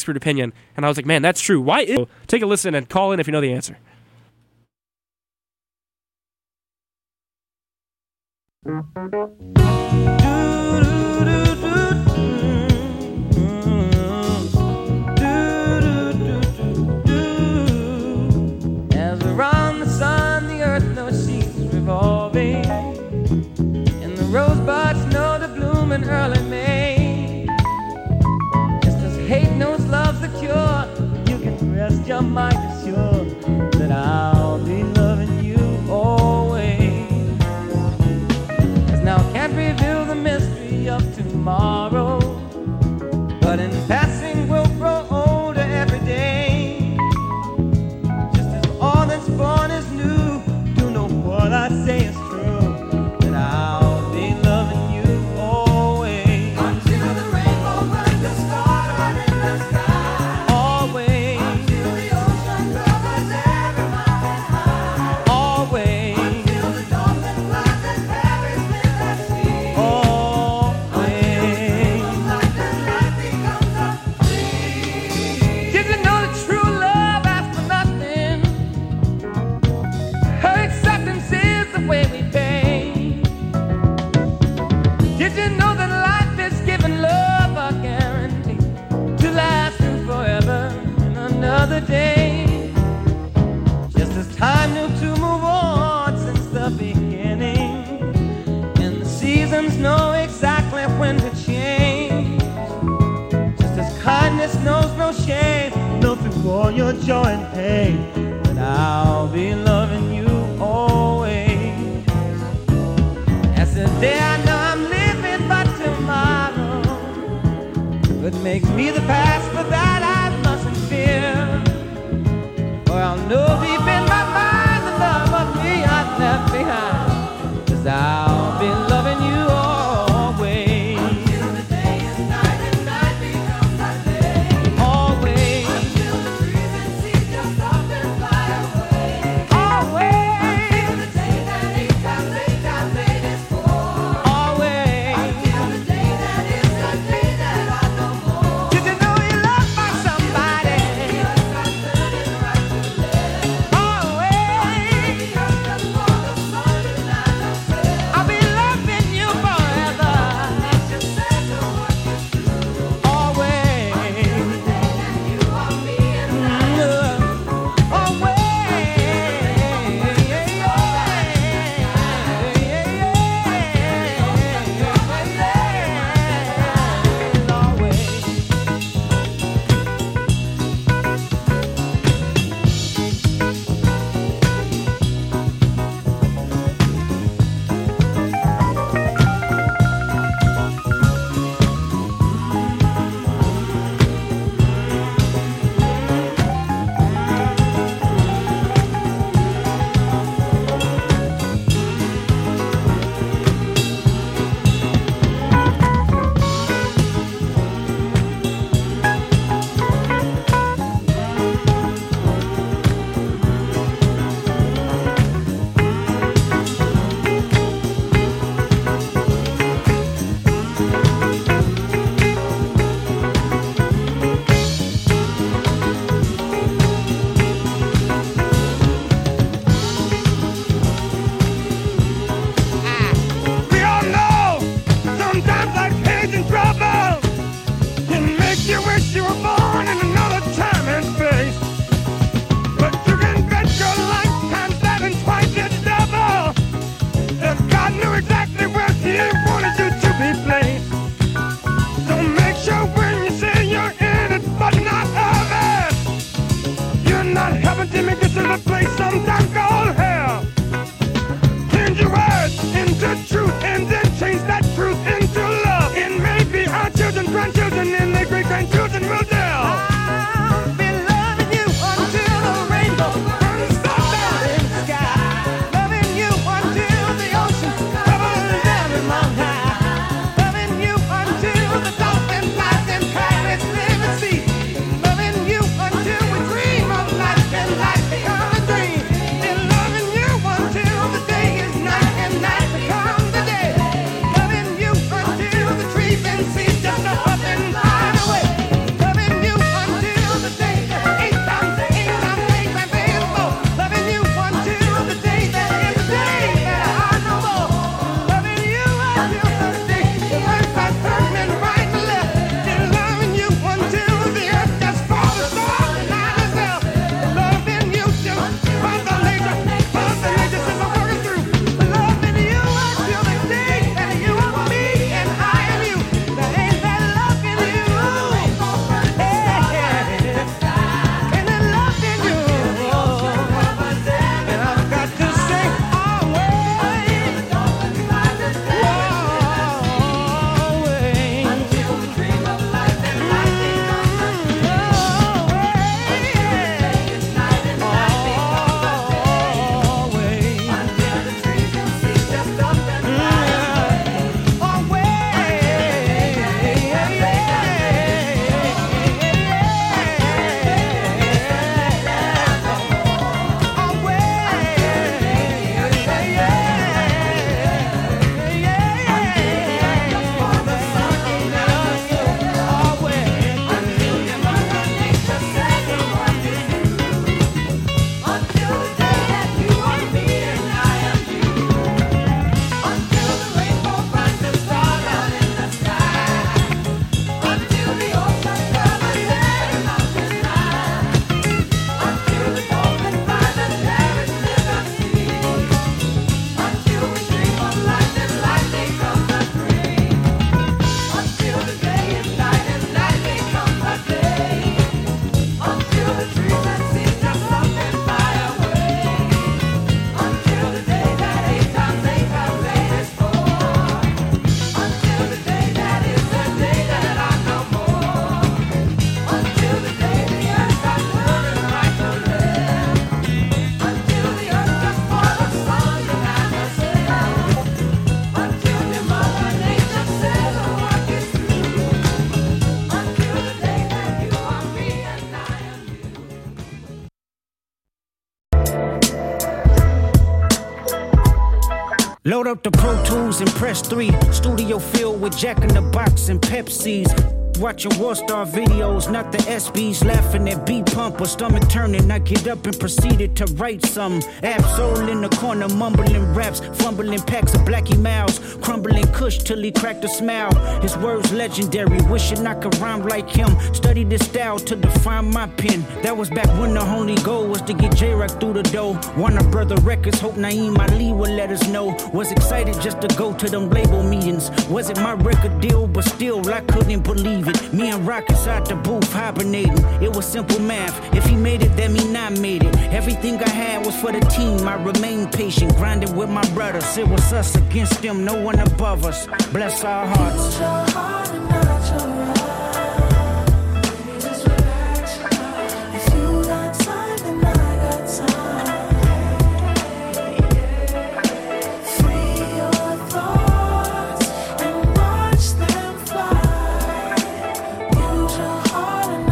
expert opinion. And I was like, man, that's true. Why is it? Take a listen and call in if you know the answer. As around the sun, the earth knows she's revolving, and the rosebuds know to bloom in early May. Just as hate knows love's the cure, you can rest your mind assured that I'll be loving you always. As now can't reveal the mystery of tomorrow, but in passing we'll grow older every day. Just as all that's born is new, do know what I say is true, that I'll be loving you always. Until the rainbow burns the star in the sky. Always. Until the ocean covers every mountain high. Always. Until the dolphin flies and carries me the sea. Always. Life becomes complete. Did you know that true love asks for nothing? Her acceptance is the way we pay. Did you know that life is giving love a guarantee to last through forever and another day? Just as time knew to move on since the beginning, and the seasons know exactly when to change. Just as kindness knows no shame, know through all your joy and pain, that I'll be loving you always. As the day I know I'm living, but tomorrow could make me the past, but that I mustn't fear. For I'll know deep in my mind the love of me I've left behind, 'cause I'll be loving you always. Until the day is night and night becomes a day. Always. Until the trees and seas just stop and fly away. Always. Until the day that ain't got late, got late is for. Always. Until the day that is the day that I know more. Did you know you love my Load up the Pro Tools and press 3. Studio filled with Jack in the Box and Pepsis. Watching Warstar videos, not the SBs. Laughing at B-Pump or stomach turning. I get up and proceeded to write some. Absol in the corner, mumbling raps. Fumbling packs of Blackie Mouse. Crumbling Kush till he cracked a smile. His words legendary, wishing I could rhyme like him. Studied his style to define my pen. That was back when the only goal was to get J-Rock through the door. Warner Brother Records, hope Naeem Ali would let us know. Was excited just to go to them label meetings. Wasn't my record deal, but still I couldn't believe it. Me and Rock inside the booth hibernating. It was simple math. If he made it, that mean I made it. Everything I had was for the team. I remained patient, grinding with my brothers. It was us against them, no one above us. Bless our hearts. Use your heart and not your right. Baby, just relax your mind. If you got time, then I got time. Free your thoughts and watch them fly. Use your heart and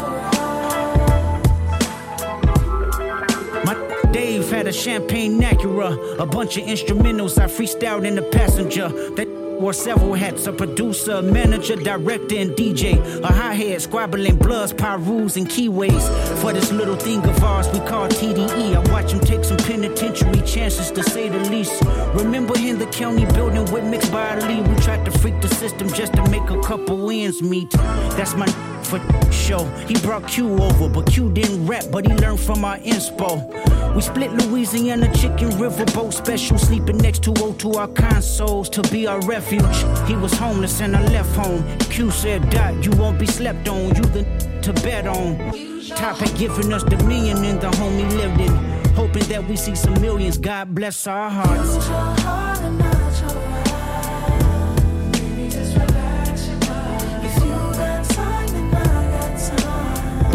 not your right. My Dave had a champagne Acura, a bunch of instrumentals I freestyled in the passenger. That wore several hats, a producer, manager, director, and DJ. A hi-hat, squabbling bloods, pyrus, and keyways. For this little thing of ours we call TDE. I watch him take some penitentiary chances, to say the least. Remember in the county building with Mixed by Ali, we tried to freak the system just to make a couple ends meet. That's my for show. He brought Q over, but Q didn't rap, but he learned from our inspo. We split Louisiana chicken riverboat special, sleeping next to O2 our consoles to be our refuge. He was homeless and I left home. Q said, Dot, you won't be slept on, you the to bet on. Top had given us the million in the home he lived in, hoping that we see some millions. God bless our hearts. Use your heart and not your right. Baby, just relax your mind. If you got time, then I got time.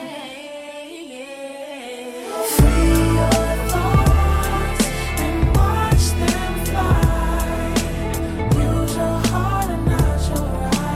Free your thoughts and watch them fly. Use your heart and not your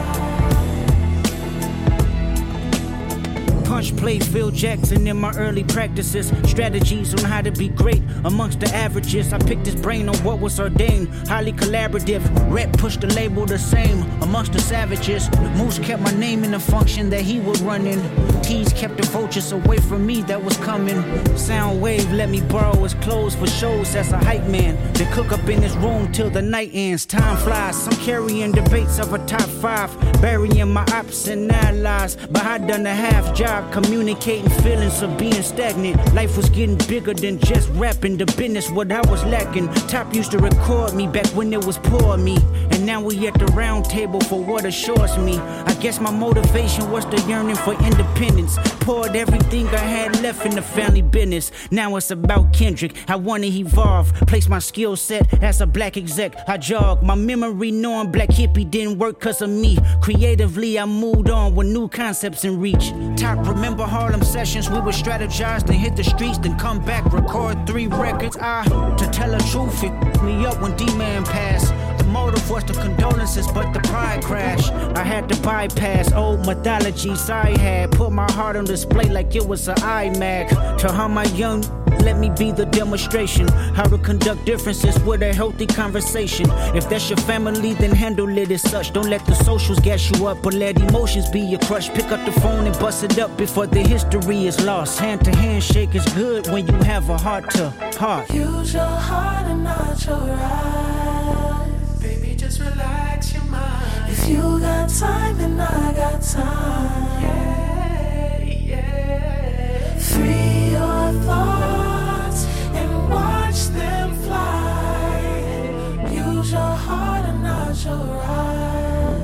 right. Punch played Phil Jackson in my early practices. Strategies on how to be great amongst the averages. I picked his brain on what was ordained. Highly collaborative. Rep pushed the label the same amongst the savages. Moose kept my name in the function that he would run in. Keys kept the vultures away from me that was coming. Soundwave let me borrow his clothes for shows as a hype man. Then cook up in his room till the night ends. Time flies. Some carrying debates of a top 5. Burying my ops and allies. But I done a half job communicating feelings of being stagnant. Life was getting bigger than just rapping. The business what I was lacking. Top used to record me back when it was poor me. And now we at the round table for what assures me. I guess my motivation was the yearning for independence. Poured everything I had left in the family business. Now it's about Kendrick. I wanna evolve. Place my skill set as a black exec. I jog my memory knowing Black Hippie didn't work cause of me. Creatively I moved on with new concepts in reach. Top remember Harlem sessions. We would strategize then hit the streets then come back record 3 records. To tell the truth it me up when D-Man passed. The motive was the condolences but the pride crash. I had to bypass old mythologies I had. Put my heart on display like it was an iMac. To how my young let me be the demonstration. How to conduct differences with a healthy conversation. If that's your family, then handle it as such. Don't let the socials gas you up, but let emotions be your crush. Pick up the phone and bust it up before the history is lost. Hand to hand shake is good when you have a heart to heart. Use your heart and not your eyes. Baby, just relax your mind. If you got time, then I got time. Yeah, yeah. Free your thoughts and watch them fly. Use your heart and not your eyes.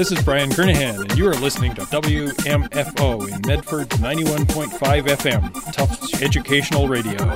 This is Brian Kernahan, and you are listening to WMFO in Medford's 91.5 FM, Tufts Educational Radio.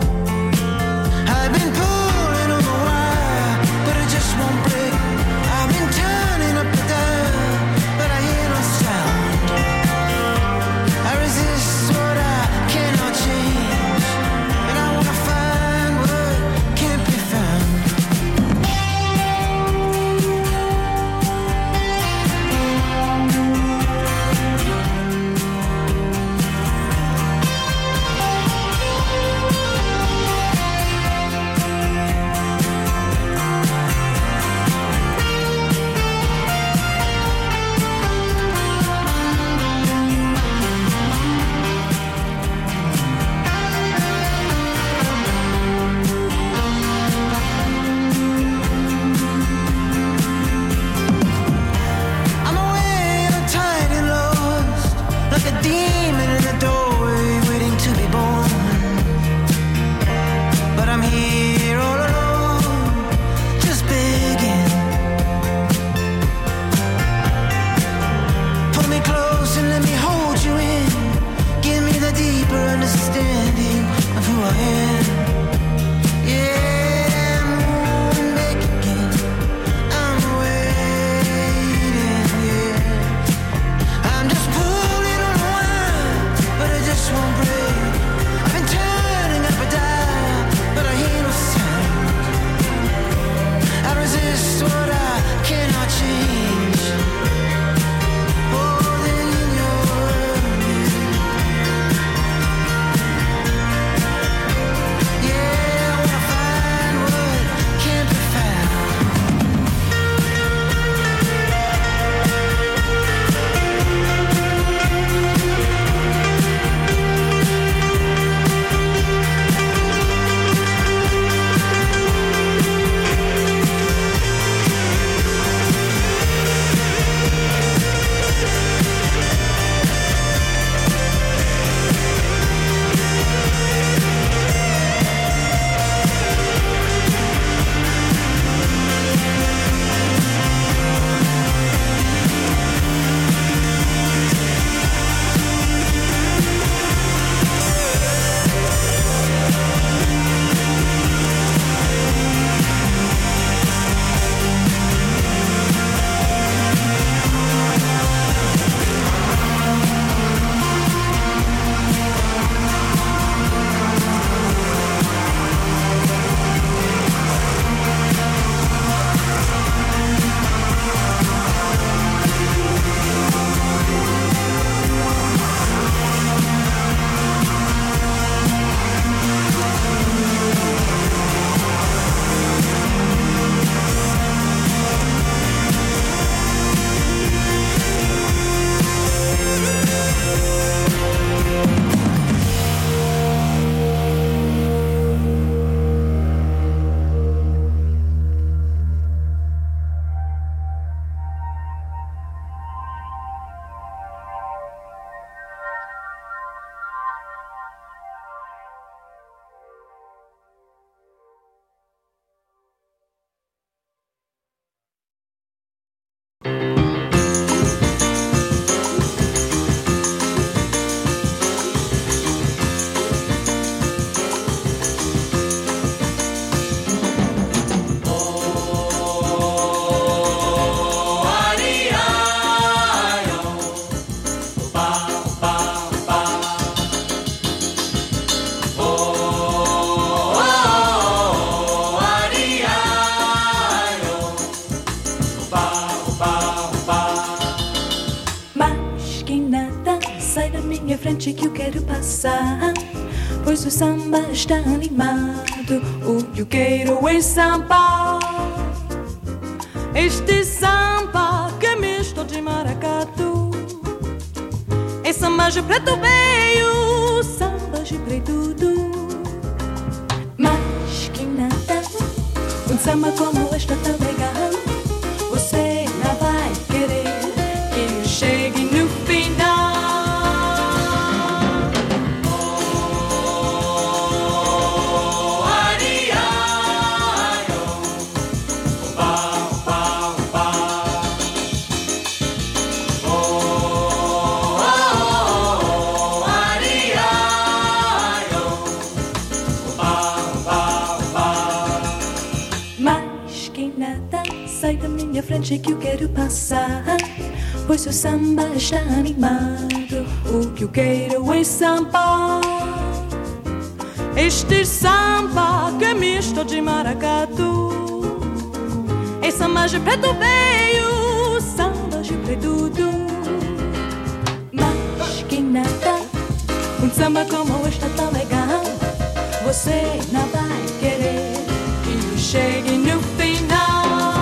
I've been pulling on the wire, but it just won't break. I'm frente que eu quero passar, pois o samba está animado. O que eu quero é samba, este samba que é misto de maracatu. É samba de preto veio, samba de preto do. Mas que nada, um samba como este tá legal. Você não vai querer que eu chegue no final. Minha frente que eu quero passar, pois o samba está animado. O que eu quero é samba, este samba que é misto de maracatu. É samba de preto veio, samba de preto do. Mas que nada, um samba como este tão legal. Você não vai querer que eu chegue no final.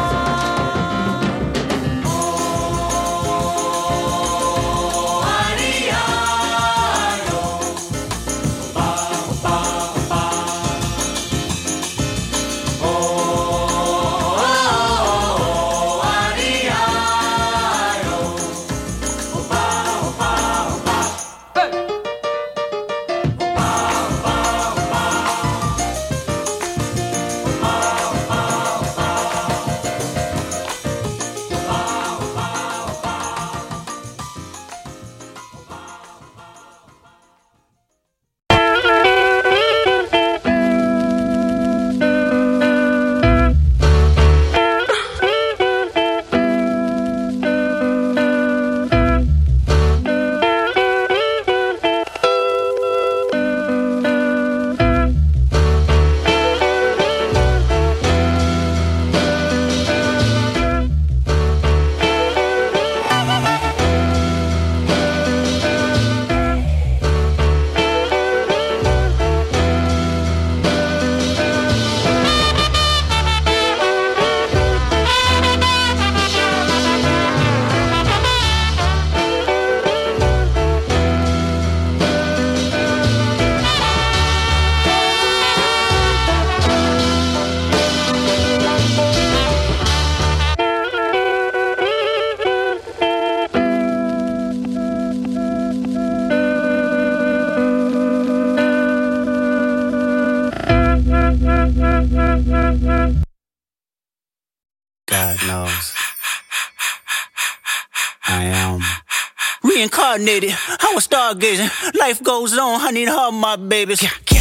Reincarnated, I was stargazing. Life goes on, I need all my babies.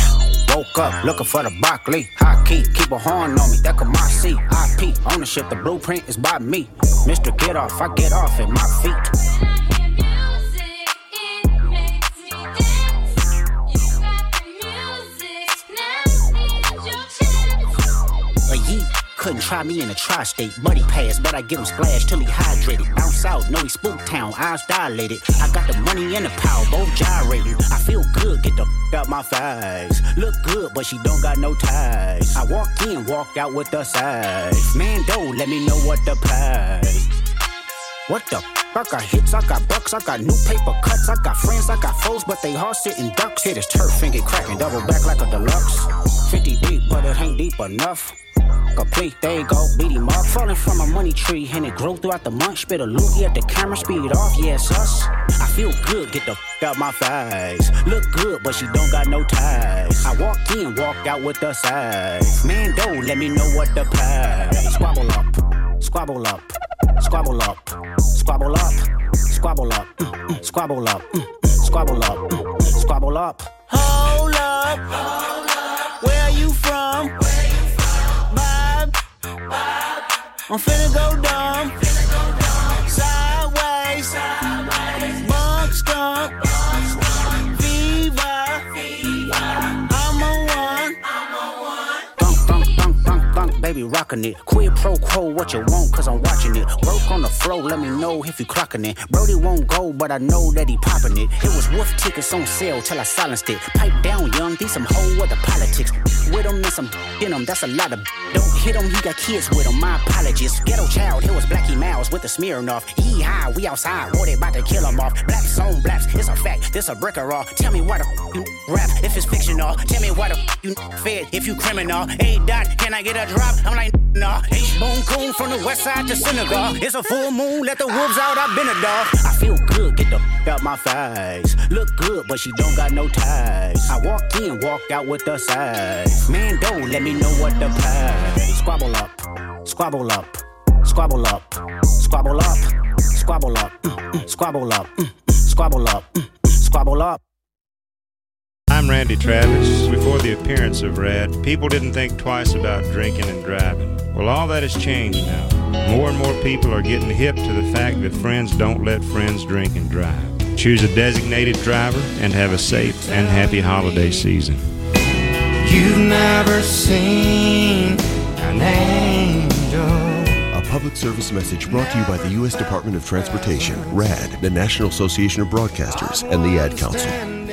Woke up looking for the broccoli. High key, keep a horn on me, that could my seat. IP, ownership, the blueprint is by me. Mr. Get Off, I get off at my feet. Couldn't try me in a tri-state. Buddy pass, but I get him splashed till he hydrated. Down south, know he spook town, eyes dilated. I got the money and the power, both gyrating. I feel good, get the out my face. Look good, but she don't got no ties. I walk in, walk out with the size. Man, don't let me know what the price. What the I got hits, I got bucks, I got new paper cuts. I got friends, I got foes, but they all sitting ducks. Hit his turf and get cracking, double back like a deluxe. 50 deep, but it ain't deep enough. Complete, there you go, beat him up. Falling from a money tree, and it grew throughout the month. Spit a loogie at the camera, speed off, yeah, it's us. I feel good, get the out my face. Look good, but she don't got no ties. I walk in, walk out with the size. Man, don't let me know what the price. Squabble up, squabble up, squabble up, squabble up, squabble up, squabble up, squabble up, squabble up. Hold up, where are you from? I'm finna go dumb, sideways, bunk skunk, fever, I'm on one. Thunk, thunk, thunk, thunk, thunk, baby. baby, rockin' it. Quid pro quo, what you want, cause I'm watching it. Work on the flow, let me know if you clocking it. Brody won't go, but I know that he popping it. It was wolf tickets on sale till I silenced it. Pipe down, young, these some whole other politics. With him and some in him, that's a lot of. Don't hit him, he got kids with him, my apologies. Ghetto child, here was Blackie Miles with the Smirnoff. He high, we outside, or they about to kill him off. Blaps on blaps, it's a fact, this a brick or all. Tell me why the you rap if it's fictional. Tell me why the you fed if you criminal. Hey Dot, can I get a drop? I'm like, nah. H-Bone Coon from the west side to Senegal. It's a full moon, let the wolves out, I've been a dog. I feel good, get the out my face. Look good, but she don't got no ties. I walked in, walked out with the size. Man, don't let me know what the play. Squabble up, squabble up, squabble up, squabble up, squabble up, squabble up, squabble up, squabble up. I'm Randy Travis. Before the appearance of Rad, people didn't think twice about drinking and driving. Well, all that has changed now. More and more people are getting hip to the fact that friends don't let friends drink and drive. Choose a designated driver and have a safe and happy holiday season. You've never seen an angel. A public service message brought to you by the U.S. Department of Transportation, RAD, the National Association of Broadcasters, and the Ad Council.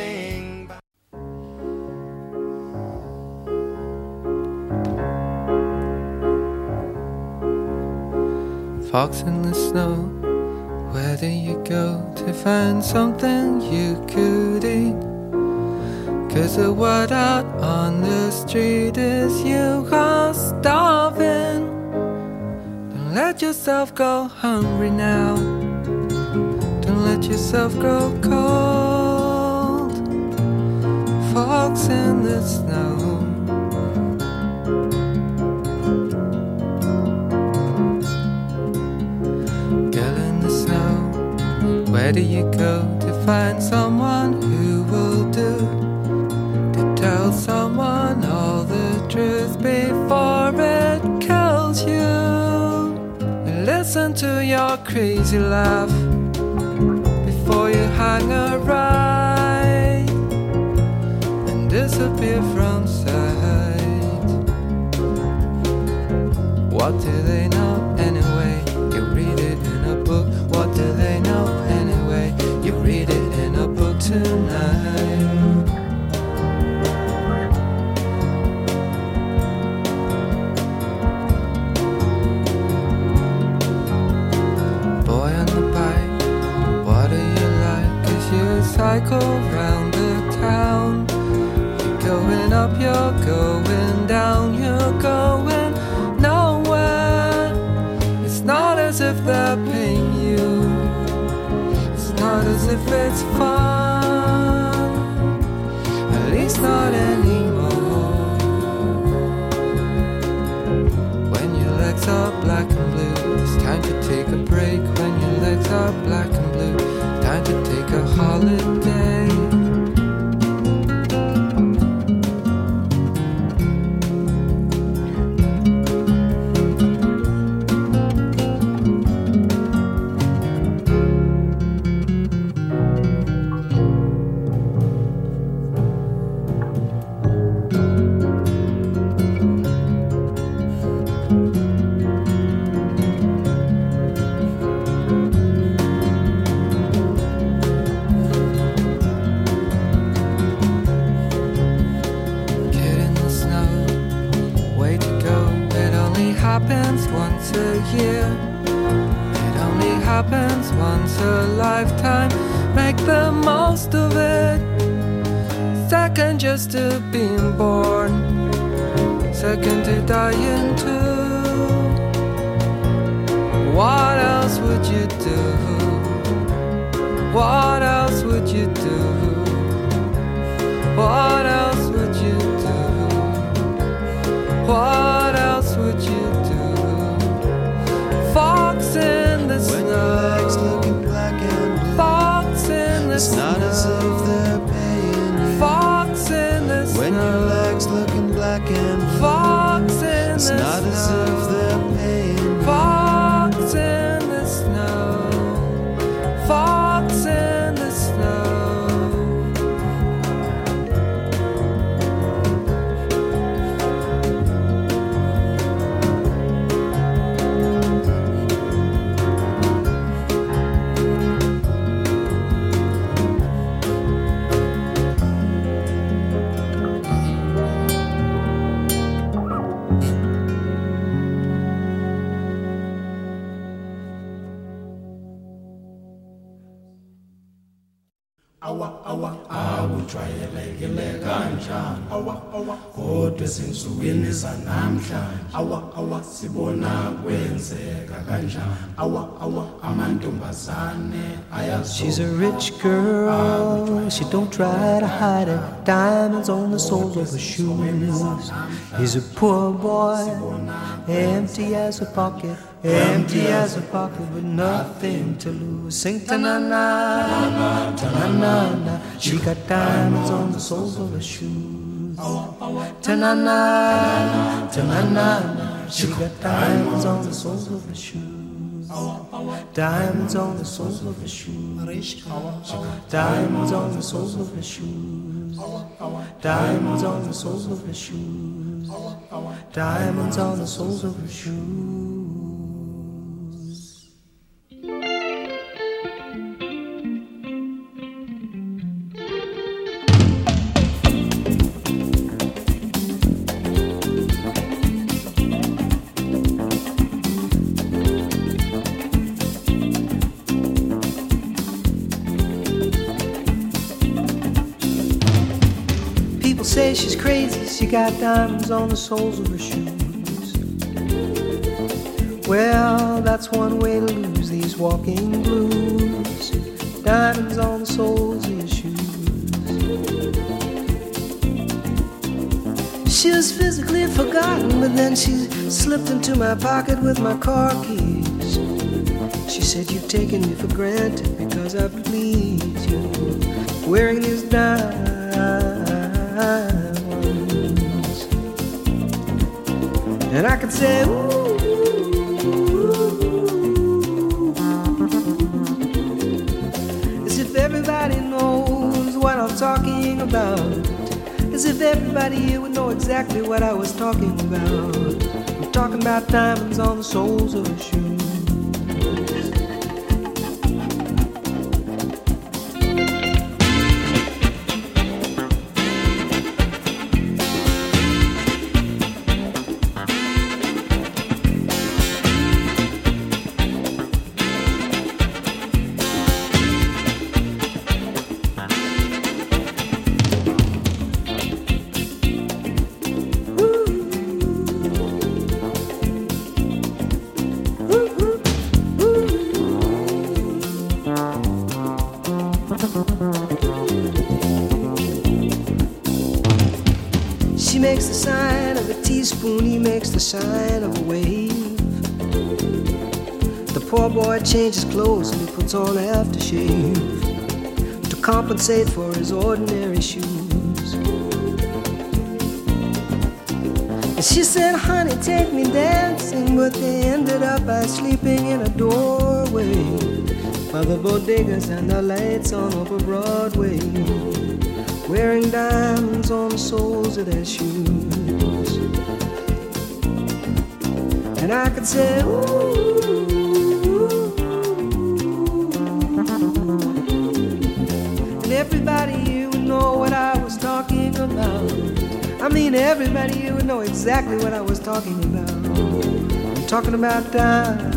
Fox in the snow, where do you go to find something you could eat? 'Cause the word out on the street is you are starving. Don't let yourself go hungry now. Don't let yourself grow cold. Fox in the snow. Where do you go to find someone who will do? To tell someone all the truth before it kills you. And listen to your crazy laugh before you hang a right and disappear from sight. What do they know anyway? You read it in a book. What do they know anyway? You read it in a book tonight. Boy on the bike, what do you like? 'Cause you cycle round the town. You're going up, you're going down, you're going nowhere. It's not as if they're paying you. It's not as if it's fun. At least not anymore. When your legs are black and blue, it's time to take a break. When your legs are black and blue, time to take a holiday. Happens once a year. It only happens once a lifetime. Make the most of it. Second just to being born. Second to dying too. What else would you do? What else would you do? What else would you do? What else would you do? Fox in the snow. When your legs looking black and blue. Fox in the snow. It's not as if they're paying you. Fox in the snow. When your legs looking black and blue. Fox in the snow. It's not as if they're paying you. Fox in the snow. Fox in the snow. awujwayelekile kanjani kodwa ezinsukwini zanamhlanje sibona kwenzeka kanjani amantombazane ayazo. She's a rich girl, she don't try to hide it. Diamonds on the soles of her shoes. He's a poor boy, empty as a pocket, empty as a pocket with nothing to lose. Sing ta-na-na, ta-na-na-na. She got diamonds on the soles of her shoes. Ta-na-na, ta-na-na-na. She got diamonds on the soles of her shoes. Diamonds on the soles of her shoes. Diamonds on the soles of her shoes. Diamonds on the soles of her shoes. Diamonds on the soles of her shoes. Say she's crazy, she got diamonds on the soles of her shoes. Well, that's one way to lose these walking blues. Diamonds on the soles of your shoes. She was physically forgotten, but then she slipped into my pocket with my car keys. She said, you've taken me for granted because I please you. Wearing these diamonds. And I could say, ooh, as if everybody knows what I'm talking about. As if everybody here would know exactly what I was talking about. I'm talking about diamonds on the soles of her shoes. She makes the sign of a teaspoon, he makes the sign of a wave. The poor boy changes clothes and he puts on aftershave to compensate for his ordinary shoes. And she said, honey, take me dancing, but they ended up by sleeping in a doorway by the bodegas and the lights on over Broadway, wearing diamonds on the soles of their shoes. And I could say, ooh, and everybody here would know what I was talking about. I mean, everybody here would know exactly what I was talking about. I'm talking about diamonds.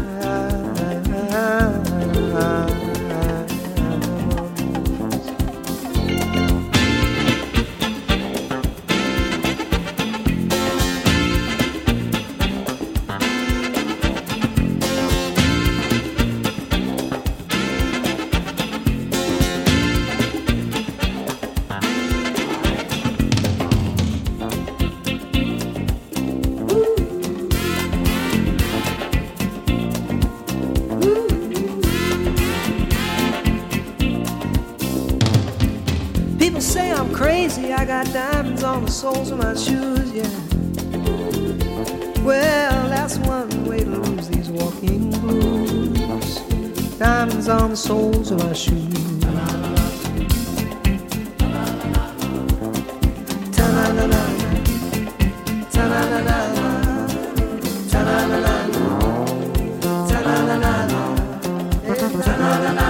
People say I'm crazy, I got diamonds on the soles of my shoes, yeah. Well, that's one way to lose these walking blues. Diamonds on the soles of my shoes. Ta-na-na-na, ta-na-na-na, ta-na-na-na, ta-na-na-na, ta-na-na-na.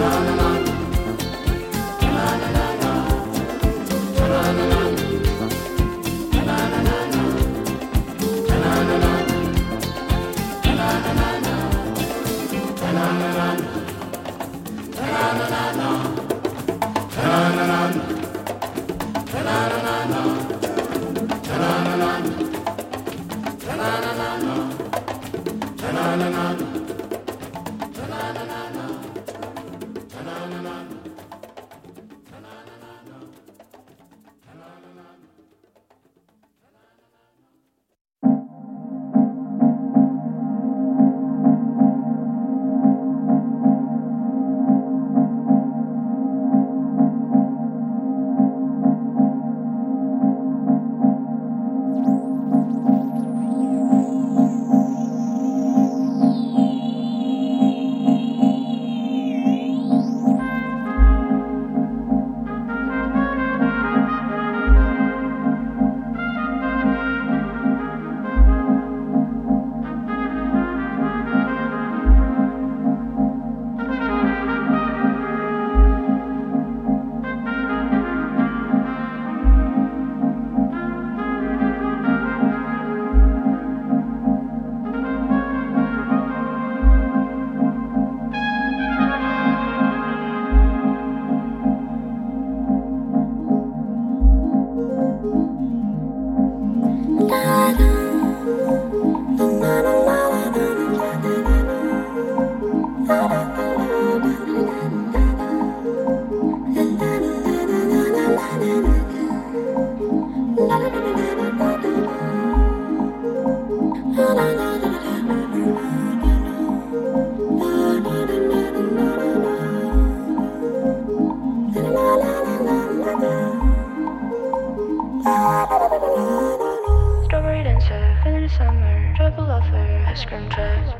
Strawberry dancer, feeling the summer, trouble lover, ice cream truck.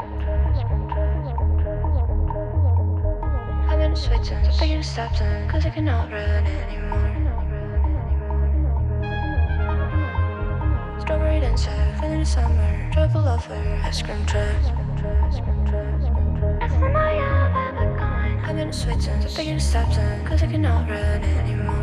I'm in Switzerland, so taking steps in, cause I cannot run anymore. Strawberry dancer, feeling the summer, trouble lover, ice cream truck. That's the night I've ever gone. I'm in Switzerland, so taking steps in, cause I cannot run anymore.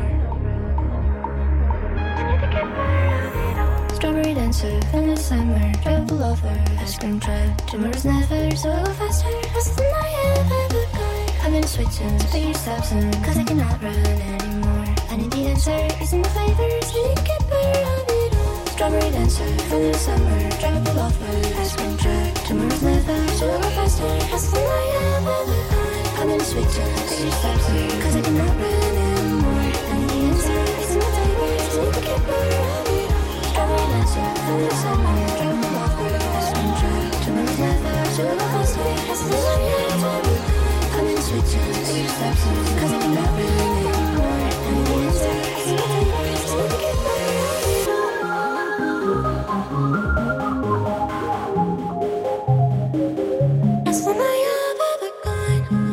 Strawberry dancer, feeling the summer, trouble lover, ice cream truck. Tomorrow's never so faster, that's the night I've ever gone. I'm in Switzerland, so taking steps in, cause I cannot run anymore. I need the answer, is in the flavors, you get better on it all. Strawberry dancer, feeling the summer, trouble lover, ice cream truck. Tomorrow's never so faster, that's the night I've ever gone. I'm in Switzerland, taking steps in, cause I cannot run anymore. I need the answer, is in the flavors, you get better on it all. Strawberry dancer, feeling the summer, trouble lover, ice cream truck. Tomorrow's never so faster, that's the night I've ever gone. I'm in Switzerland, taking steps in, cause I cannot run anymore. I need the answer, is in the flavors, you get better on it all. That's the night I've ever gone.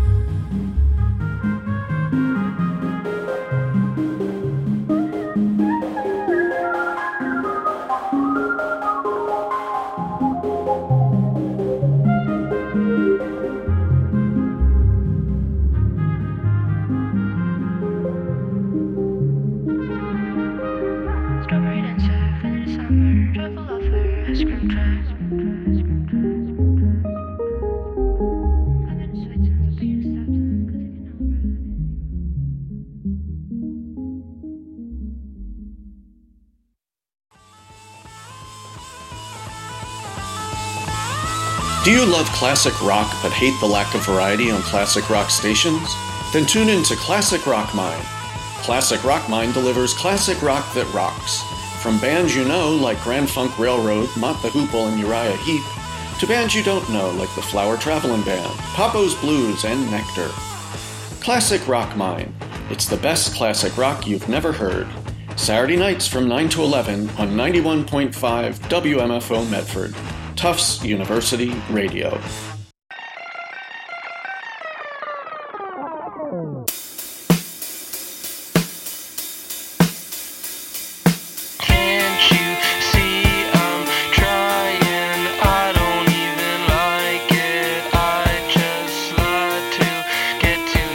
Strawberry dancer, feeling the summer, trouble lover, ice cream truck. I'm in Switzerland, taking steps in, cause I cannot run. Do you love classic rock but hate the lack of variety on classic rock stations? Then tune in to Classic Rock Mine. Classic Rock Mine delivers classic rock that rocks. From bands you know like Grand Funk Railroad, Mott the Hoople, and Uriah Heep, to bands you don't know like the Flower Traveling Band, Papo's Blues, and Nectar. Classic Rock Mine. It's the best classic rock you've never heard. Saturday nights from 9 to 11 on 91.5 WMFO Medford. Tufts University Radio. Get to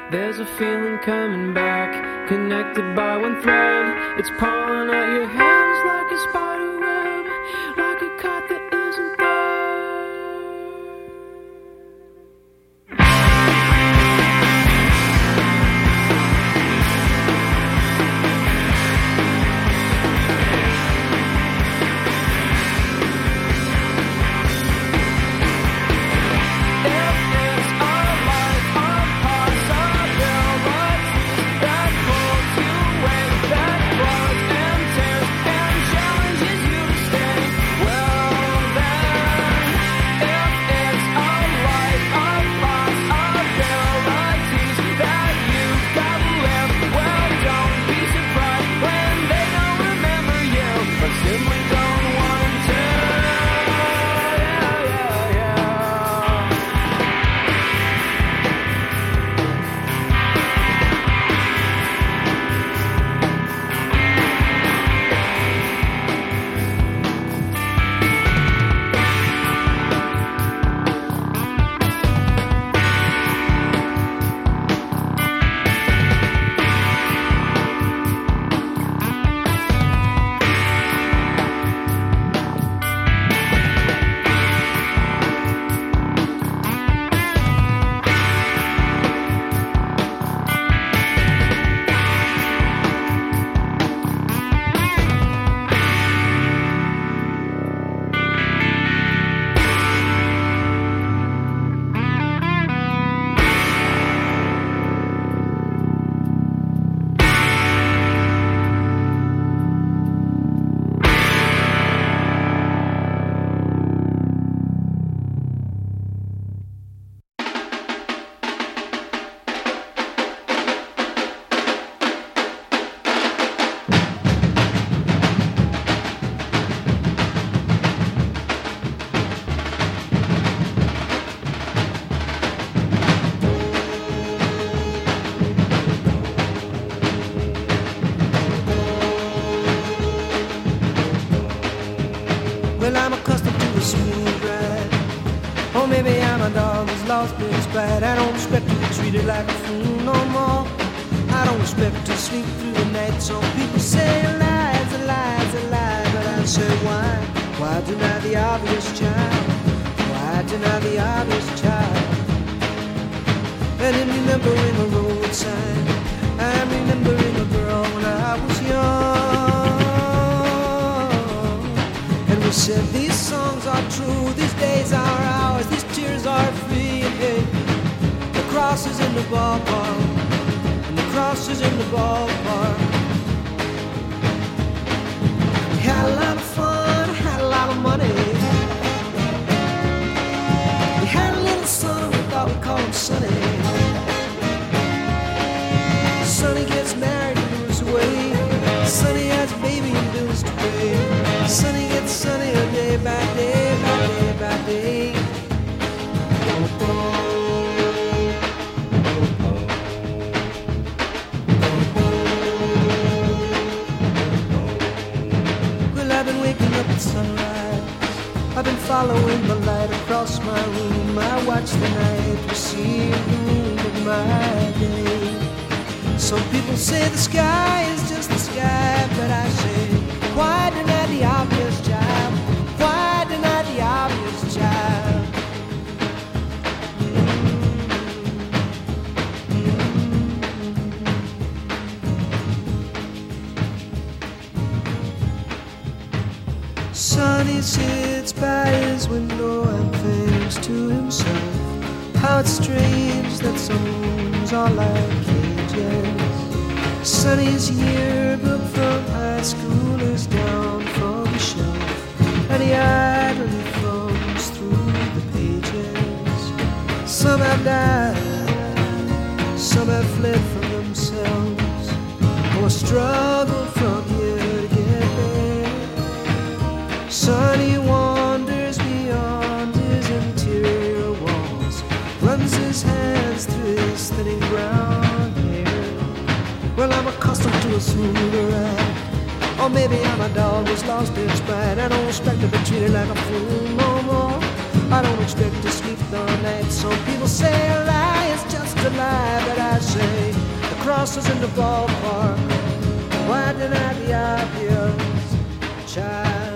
There's a feeling coming back, connected by one thread. It's pulling at your hands like a spider web, like a kite that isn't lost its pride. I don't expect to be treated like a fool no more. I don't expect to sleep through the night. Some people say lies, lies, lies, but I say why? Why deny the obvious child? Why deny the obvious child? And in remembering a road sign, I'm remembering a girl when I was young. And we said these songs are true, these days are ours, these tears are free. Hey, the cross is in the ballpark, and the cross is in the ballpark. We had a lot of fun, had a lot of money. We had a little son, we thought we'd call him Sonny. Sonny gets married and moves away. Sonny has a baby and bills to pay. Sonny gets sunnier day by day, by day by day. Well, I've been waking up at sunrise. I've been following the light across my room. I watch the night receive the moon of my day. Some people say the sky is just the sky, but I say, why deny the obvious, child? Why deny the obvious, child? Sonny sits by his window and thinks to himself, how it's strange that some rooms are like cages. Sonny's yearbook from high school is down from the shelf, and he idly thumbs through the pages. Some have died, some have fled from themselves, or struggled from here to get there. Sonny wanders beyond his interior walls, runs his hands through his thinning brown hair. Well, I'm accustomed to a smoother ride, or maybe I'm a dog who's lost its pride. I don't expect to be treated like a fool no more. I don't expect to sleep the night. Some people say a lie is just a lie, but I say the cross is in the ballpark. Why deny the obvious, child?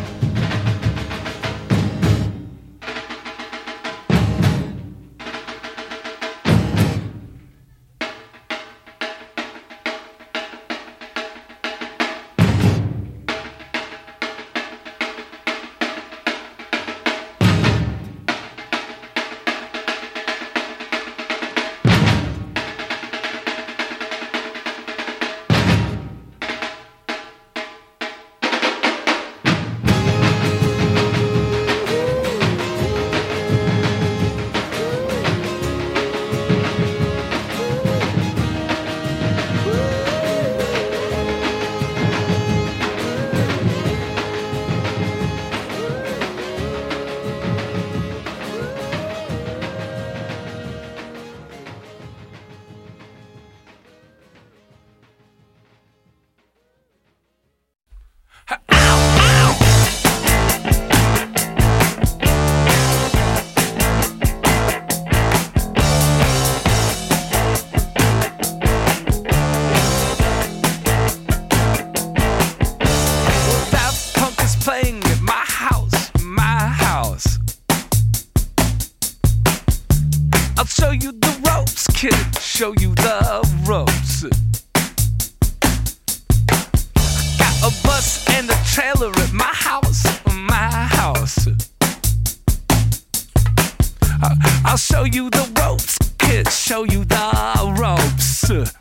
Show you the ropes. Got a bus and a trailer at my house, I'll show you the ropes, kid, show you the ropes.